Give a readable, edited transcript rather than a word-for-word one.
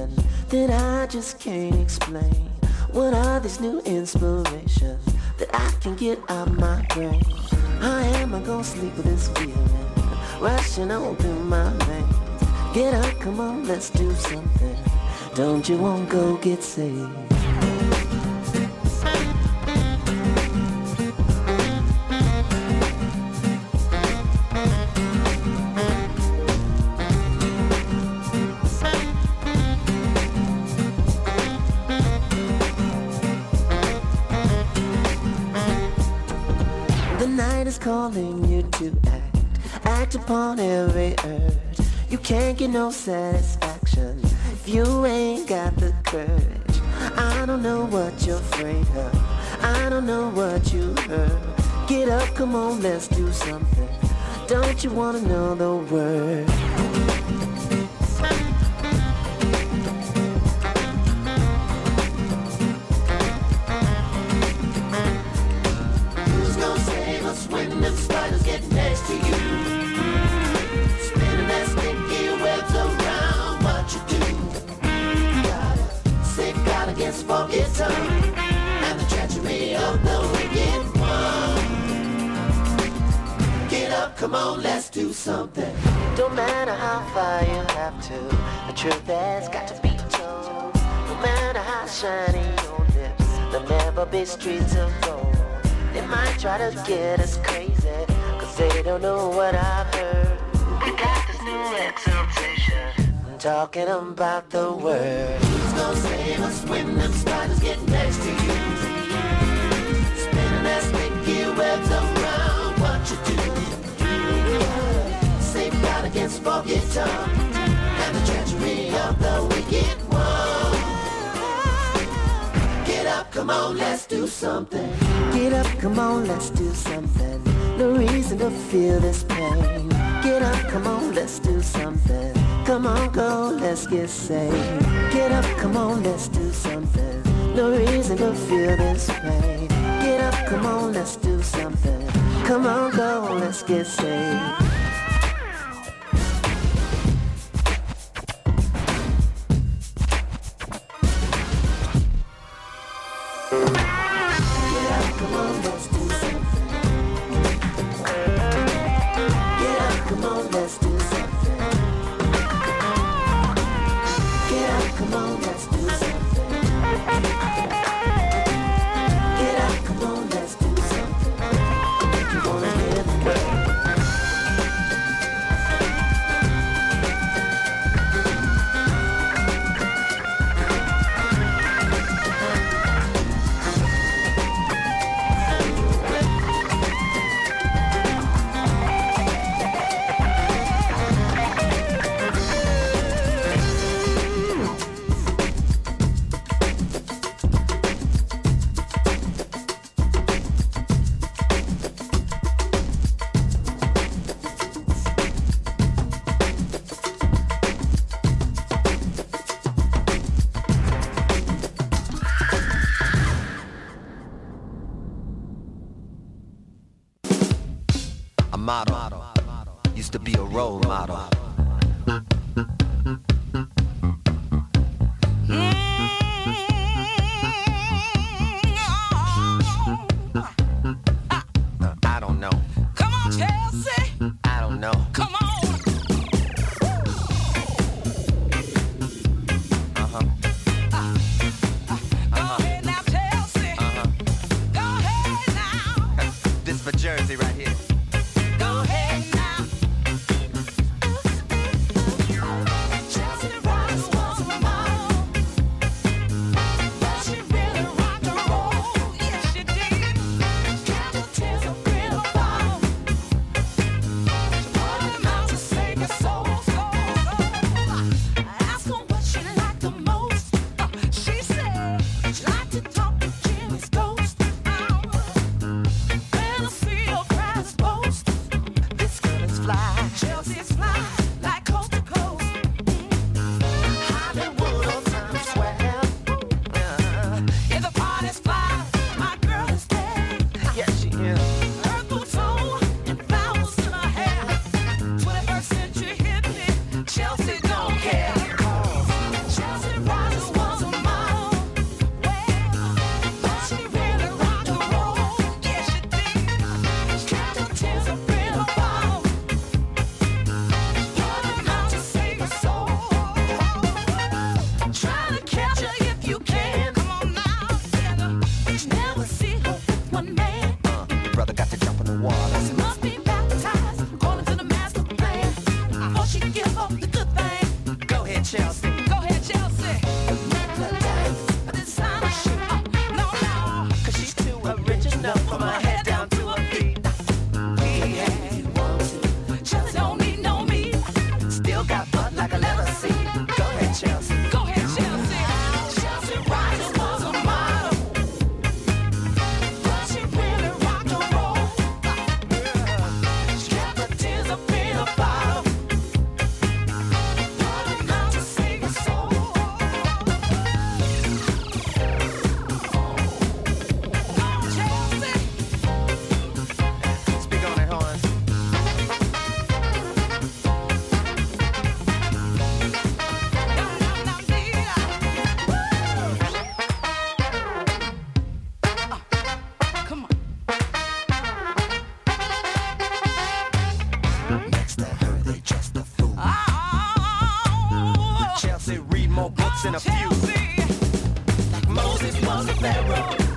situation that I just can't explain. What are these new inspirations that I can get out my brain? How am I gonna sleep with this feeling rushing on through my veins? Get up, come on, let's do something. Don't you wanna go get saved? Calling you to act upon every urge. You can't get no satisfaction if you ain't got the courage. I don't know what you're afraid of, I don't know what you heard. Get up, come on, let's do something. Don't you wanna know the word? Funky tongue and the treachery of the wicked one. Get up, come on, let's do something. Don't matter how far you have to, the truth has got to be told. No matter how shiny your lips, there'll never be streets of gold. They might try to get us crazy, cause they don't know what I've heard. We got this new exaltation, talking about the word. Who's gonna save us when them spiders get next to you? Spinning their sticky webs around what you do. Safeguard against foggy tongue and the treachery of the wicked one. Get up, come on, let's do something. Get up, come on, let's do something. No reason to feel this pain. Get up, come on, let's do something. Come on, go, let's get saved. Get up, come on, let's do something. No reason to feel this pain. Get up, come on, let's do something. Come on, go, let's get saved. Model used to be a role model. I don't know. Come on, Chelsea. I don't know. Come on. For Jersey right here. Go ahead now. Chelsea Rose was a model, but she really rocked and roll. Yes, she did. Candle tears of glitter bottle. She put them out to save your soul. I asked her what she liked the most. She Moses was a pharaoh.